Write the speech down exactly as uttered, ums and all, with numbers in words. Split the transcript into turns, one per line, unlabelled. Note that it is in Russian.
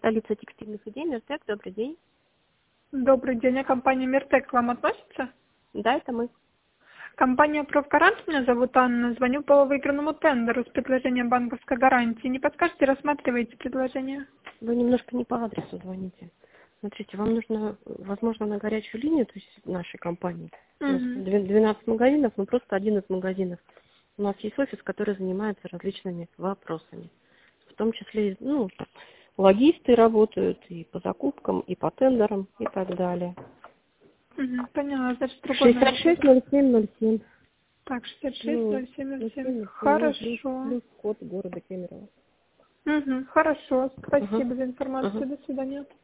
Столица текстильных идей, Миртек, добрый день.
Добрый день, а компания Миртек к вам относится?
Да, это мы.
Компания Профгарант, меня зовут Анна, звоню по выигранному тендеру с предложением банковской гарантии. Не подскажете, рассматриваете предложение?
Вы немножко не по адресу звоните. Смотрите, вам нужно, возможно, на горячую линию, то есть нашей компании. У нас
Угу.
двенадцать магазинов, но просто один из магазинов. У нас есть офис, который занимается различными вопросами. В том числе, ну, логисты работают и по закупкам, и по тендерам, и так далее.
Угу. Поняла, значит, другой
шестьдесят
номер
шесть
буду.
ноль семь ноль семь.
Так, шестьдесят шесть
Ну,
ноль семь ноль
ноль
семь.
семь ноль семь, ну, плюс,
Хорошо.
плюс код города Кемерово.
Угу. Хорошо,
Ага,
спасибо за
ага.
информацию, до свидания.